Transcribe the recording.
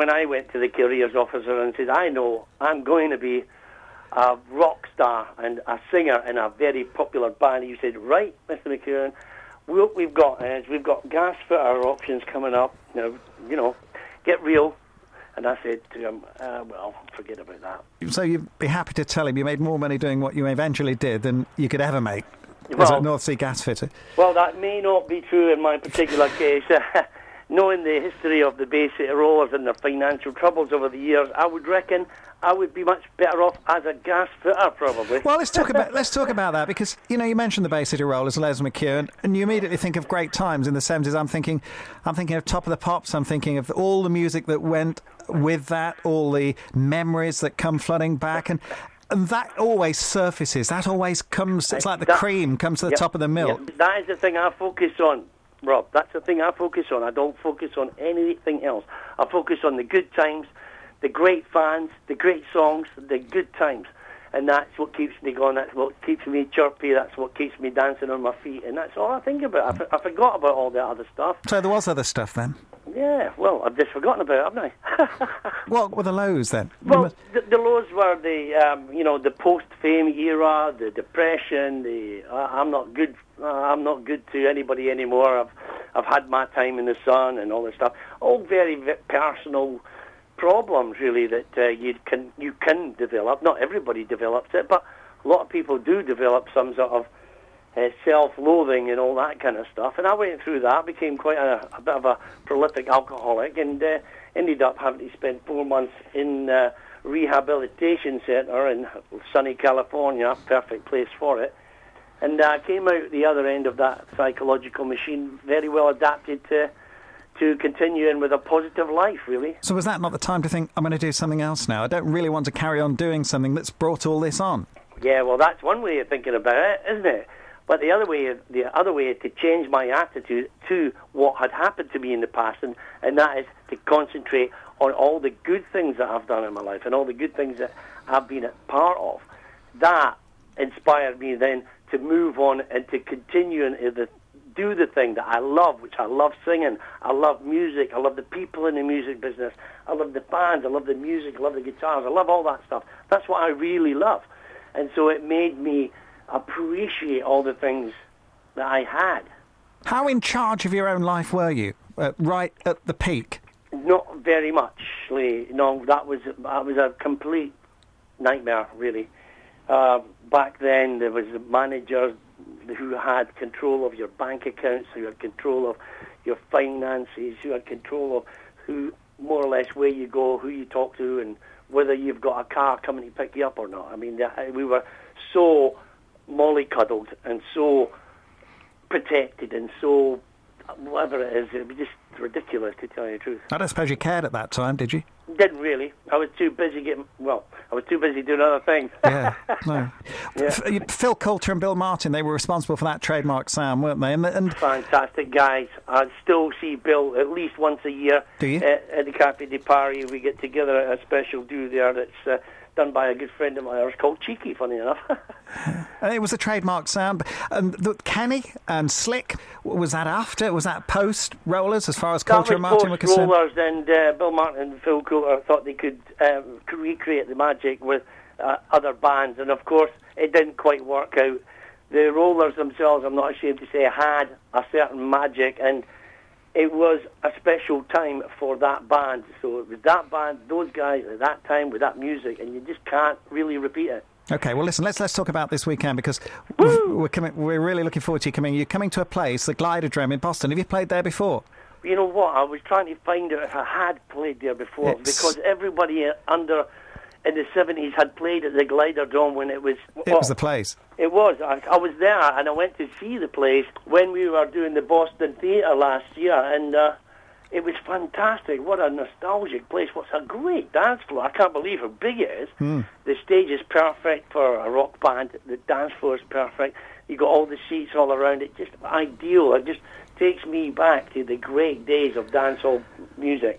when I went to the careers officer and said, I know I'm going to be a rock star and a singer in a very popular band, he said, right, Mr. McEwen, what we've got is we've got gas fitter options coming up. Now, get real. And I said to him, well, forget about that. So you'd be happy to tell him you made more money doing what you eventually did than you could ever make as a North Sea gas fitter? Well, that may not be true in my particular case. Knowing the history of the Bay City Rollers and their financial troubles over the years, I would reckon I would be much better off as a gas fitter, probably. Well, let's talk about that, because you mentioned the Bay City Rollers, Les McEwen, and you immediately think of great times in the 70s. I'm thinking of Top of the Pops. I'm thinking of all the music that went with that, all the memories that come flooding back, and that always surfaces. That always comes. It's like the cream comes to the top of the milk. Yep. That is the thing I focus on, Rob. That's the thing I focus on. I don't focus on anything else. I focus on the good times, the great fans, the great songs, the good times. And that's what keeps me going, that's what keeps me chirpy, that's what keeps me dancing on my feet, and that's all I think about. I forgot about all the other stuff. So there was other stuff then? Yeah, well, I've just forgotten about it, haven't I? What were the lows then? Well, the lows were the post-fame era, the depression, I'm not good to anybody anymore, I've had my time in the sun and all this stuff. All very personal problems, really, that you can develop. Not everybody develops it, but a lot of people do develop some sort of self-loathing and all that kind of stuff. And I went through that, became quite a bit of a prolific alcoholic, and ended up having to spend 4 months in a rehabilitation centre in sunny California, perfect place for it. And I came out the other end of that psychological machine very well adapted to continuing with a positive life, really. So was that not the time to think, I'm going to do something else now? I don't really want to carry on doing something that's brought all this on. Yeah, well, that's one way of thinking about it, isn't it? But the other way is to change my attitude to what had happened to me in the past, and that is to concentrate on all the good things that I've done in my life and all the good things that I've been a part of. That inspired me then to move on and to continue and do the thing that I love, which I love singing, I love music, I love the people in the music business, I love the bands, I love the music, I love the guitars, I love all that stuff. That's what I really love. And so it made me appreciate all the things that I had. How in charge of your own life were you, right at the peak? Not very much, Lee. No, that was a complete nightmare, really. Back then, there was managers who had control of your bank accounts, who had control of your finances, who had control of who, more or less, where you go, who you talk to, and whether you've got a car coming to pick you up or not. I mean, we were so mollycoddled and so protected and so whatever it is, it was just ridiculous, to tell you the truth. I don't suppose you cared at that time, did you? Didn't really. I was too busy doing other things. Yeah, no. Yeah. Phil Coulter and Bill Martin, they were responsible for that trademark sound, weren't they? And fantastic guys. I still see Bill at least once a year. Do you? At the Café de Paris. We get together at a special do there that's done by a good friend of mine. It's called Cheeky, funny enough. It was a trademark sound. Kenny and Slick, was that after? Was that post Rollers, as far as Coulter and Martin were concerned? Rollers, and Bill Martin and Phil Coulter thought they could recreate the magic with other bands, and of course it didn't quite work out. The Rollers themselves, I'm not ashamed to say, had a certain magic, and it was a special time for that band. So it was that band, those guys at that time with that music, and you just can't really repeat it. Okay, well, listen, let's talk about this weekend, because we're really looking forward to you coming. You're coming to a place, the Gliderdrome in Boston. Have you played there before? You know what? I was trying to find out if I had played there before, because everybody in the 70s had played at the Gliderdrome when it was... It was the place. It was. I was there, and I went to see the place when we were doing the Boston Theatre last year, and it was fantastic. What a nostalgic place. What's a great dance floor. I can't believe how big it is. The stage is perfect for a rock band. The dance floor is perfect. You got all the seats all around it. Just ideal. It just takes me back to the great days of dancehall music.